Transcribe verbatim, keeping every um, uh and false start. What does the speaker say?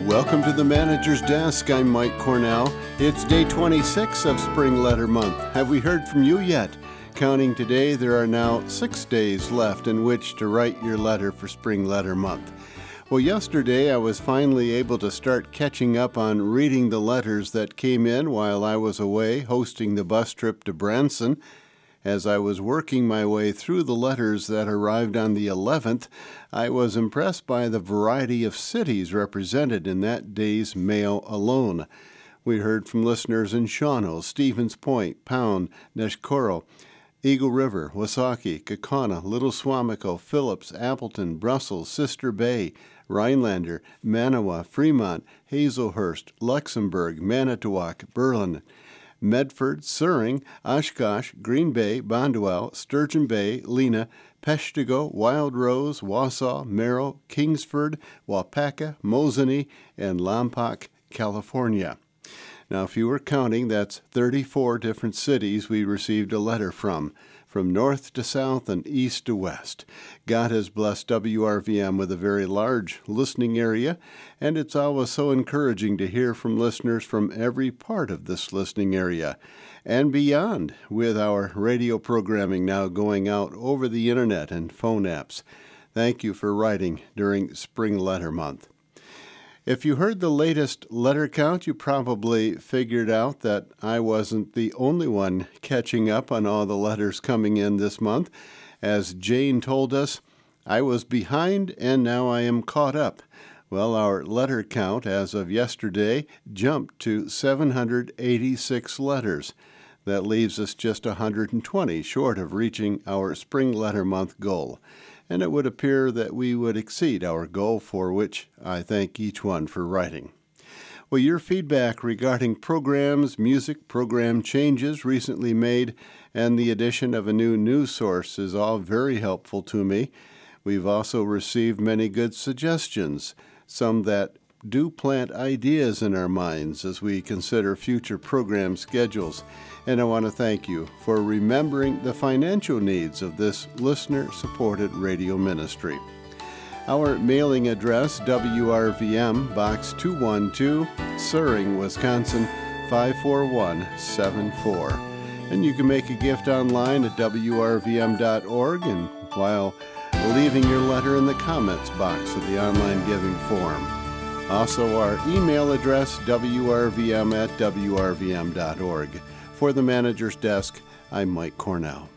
Welcome to the Manager's Desk. I'm Mike Cornell. It's day twenty-six of Spring Letter Month. Have we heard from you yet? Counting today, there are now six days left in which to write your letter for Spring Letter Month. Well, yesterday I was finally able to start catching up on reading the letters that came in while I was away hosting the bus trip to Branson. As I was working my way through the letters that arrived on the eleventh, I was impressed by the variety of cities represented in that day's mail alone. We heard from listeners in Shawano, Stevens Point, Pound, Neshkoro, Eagle River, Wasaki, Kakana, Little Swamico, Phillips, Appleton, Brussels, Sister Bay, Rhinelander, Manawa, Fremont, Hazelhurst, Luxembourg, Manitowoc, Berlin, Medford, Suring, Oshkosh, Green Bay, Bonduel, Sturgeon Bay, Lena, Peshtigo, Wild Rose, Wausau, Merrill, Kingsford, Wapaka, Mosinee, and Lompoc, California. Now, if you were counting, that's thirty-four different cities we received a letter from, from north to south and east to west. God has blessed W R V M with a very large listening area, and it's always so encouraging to hear from listeners from every part of this listening area and beyond, with our radio programming now going out over the internet and phone apps. Thank you for writing during Spring Letter Month. If you heard the latest letter count, you probably figured out that I wasn't the only one catching up on all the letters coming in this month. As Jane told us, I was behind and now I am caught up. Well, our letter count as of yesterday jumped to seven hundred eighty-six letters. That leaves us just one hundred twenty short of reaching our Spring Letter Month goal. And it would appear that we would exceed our goal, for which I thank each one for writing. Well, your feedback regarding programs, music, program changes recently made, and the addition of a new news source is all very helpful to me. We've also received many good suggestions, some that do plant ideas in our minds as we consider future program schedules. And I want to thank you for remembering the financial needs of this listener-supported radio ministry. Our mailing address, W R V M, Box two one two, Suring, Wisconsin, five four one seven four. And you can make a gift online at W R V M dot org, and while leaving your letter in the comments box of the online giving form. Also, our email address, W R V M at W R V M dot org. For the Manager's Desk, I'm Mike Cornell.